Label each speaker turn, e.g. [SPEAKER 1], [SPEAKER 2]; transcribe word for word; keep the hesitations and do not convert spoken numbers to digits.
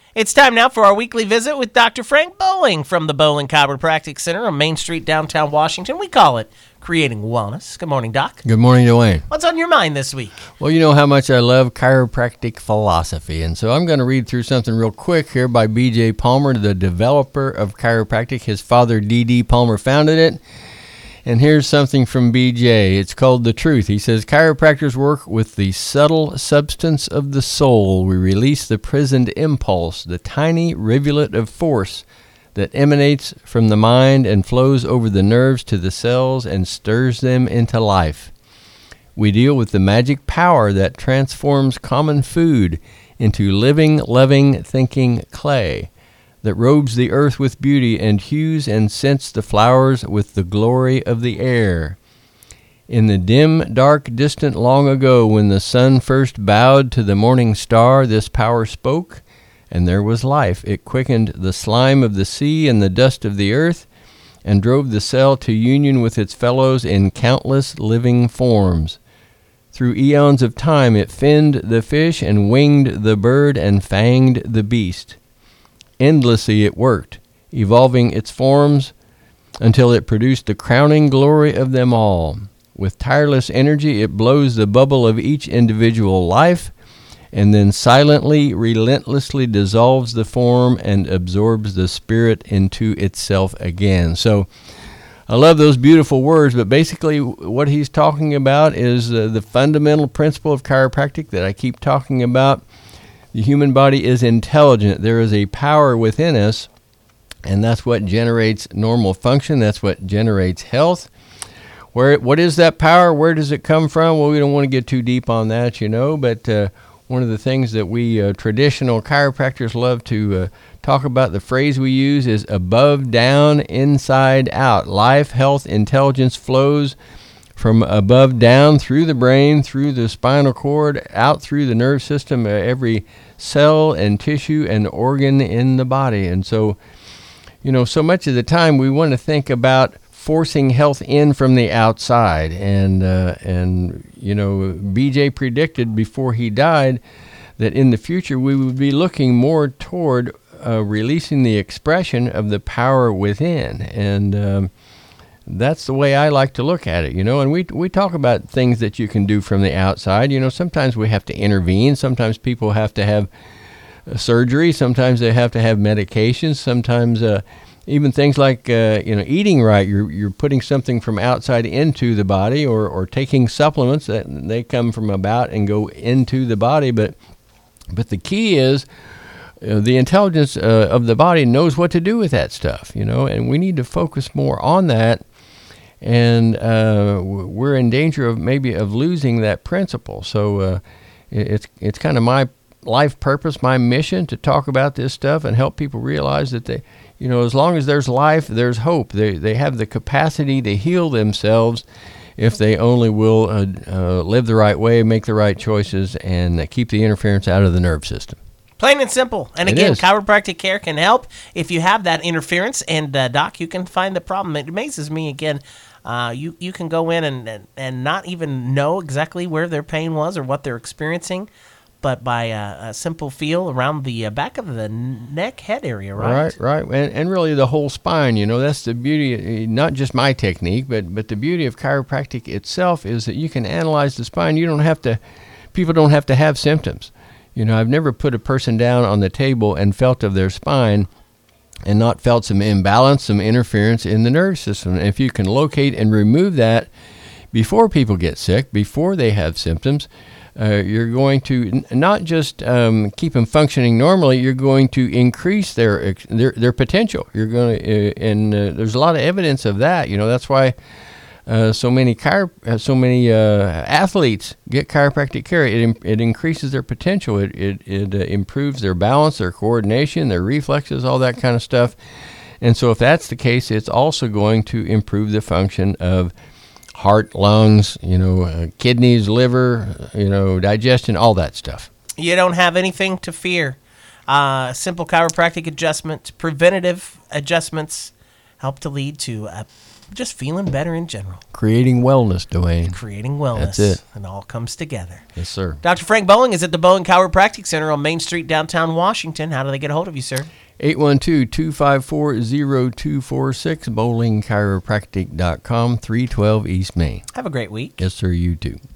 [SPEAKER 1] It's time now for our weekly visit with Doctor Frank Bowling from the Bowling Chiropractic Center on Main Street, downtown Washington. We call it Creating Wellness. Good morning, Doc.
[SPEAKER 2] Good morning, Dwayne.
[SPEAKER 1] What's on your mind this week?
[SPEAKER 2] Well, you know how much I love chiropractic philosophy, and so I'm going to read through something real quick here by B J Palmer, the developer of chiropractic. His father, D D Palmer, founded it. And here's something from B J. It's called The Truth. He says, chiropractors work with the subtle substance of the soul. We release the prisoned impulse, the tiny rivulet of force that emanates from the mind and flows over the nerves to the cells and stirs them into life. We deal with the magic power that transforms common food into living, loving, thinking clay, that robes the earth with beauty and hues and scents the flowers with the glory of the air. In the dim, dark, distant long ago, when the sun first bowed to the morning star, this power spoke, and there was life. It quickened the slime of the sea and the dust of the earth, and drove the cell to union with its fellows in countless living forms. Through eons of time it finned the fish and winged the bird and fanged the beast. Endlessly it worked, evolving its forms until it produced the crowning glory of them all. With tireless energy, it blows the bubble of each individual life, and then silently, relentlessly dissolves the form and absorbs the spirit into itself again. So I love those beautiful words, but basically what he's talking about is uh, the fundamental principle of chiropractic that I keep talking about. The human body is intelligent. There is a power within us, and that's what generates normal function. That's what generates health. Where, what is that power? Where does it come from? Well, we don't want to get too deep on that, you know, but uh, one of the things that we uh, traditional chiropractors love to uh, talk about, the phrase we use is above, down, inside, out. Life, health, intelligence flows from above down through the brain, through the spinal cord, out through the nerve system, uh, every cell and tissue and organ in the body. And so, you know, so much of the time we want to think about forcing health in from the outside. And, uh, and you know, B J predicted before he died that in the future we would be looking more toward uh, releasing the expression of the power within. And um, that's the way I like to look at it, you know, and we we talk about things that you can do from the outside. You know, sometimes we have to intervene. Sometimes people have to have uh, surgery. Sometimes they have to have medications. Sometimes uh, even things like, uh, you know, eating right. You're you're putting something from outside into the body, or, or taking supplements that they come from about and go into the body. But, but the key is uh, the intelligence uh, of the body knows what to do with that stuff, you know, and we need to focus more on that. And uh, we're in danger of maybe of losing that principle. So uh, it's it's kind of my life purpose, my mission to talk about this stuff and help people realize that they, you know, as long as there's life, there's hope. They they have the capacity to heal themselves if they only will uh, uh, live the right way, make the right choices, and uh, keep the interference out of the nerve system.
[SPEAKER 1] Plain and simple. And
[SPEAKER 2] It
[SPEAKER 1] again,
[SPEAKER 2] is.
[SPEAKER 1] chiropractic care can help if you have that interference. And, uh, Doc, you can find the problem. It amazes me, again, uh, you, you can go in and, and, and not even know exactly where their pain was or what they're experiencing, but by uh, a simple feel around the uh, back of the neck, head area, right?
[SPEAKER 2] Right, right. And, and really the whole spine, you know, that's the beauty, not just my technique, but, but the beauty of chiropractic itself is that you can analyze the spine. You don't have to, people don't have to have symptoms. You know, I've never put a person down on the table and felt of their spine and not felt some imbalance, some interference in the nerve system. And if you can locate and remove that before people get sick, before they have symptoms, uh, you're going to n- not just um, keep them functioning normally, you're going to increase their ex- their, their potential. You're going to, uh, and uh, there's a lot of evidence of that. You know, that's why Uh, so many chiro- uh, so many uh, athletes get chiropractic care. It im- it increases their potential. It it, it uh, improves their balance, their coordination, their reflexes, all that kind of stuff. And so if that's the case, it's also going to improve the function of heart, lungs, you know, uh, kidneys, liver, you know, digestion, all that stuff.
[SPEAKER 1] You don't have anything to fear. Uh, simple chiropractic adjustments, preventative adjustments help to lead to a just feeling better in general.
[SPEAKER 2] Creating wellness, Dwayne.
[SPEAKER 1] Creating wellness.
[SPEAKER 2] That's it.
[SPEAKER 1] And all comes together.
[SPEAKER 2] Yes, sir.
[SPEAKER 1] Doctor Frank Boeing is at the Boeing Chiropractic Center on Main Street, downtown Washington. How do they get a hold of you, sir?
[SPEAKER 2] eight one two, two five four, zero two four six, bowling chiropractic dot com, three twelve East Main.
[SPEAKER 1] Have a great week.
[SPEAKER 2] Yes, sir, you too.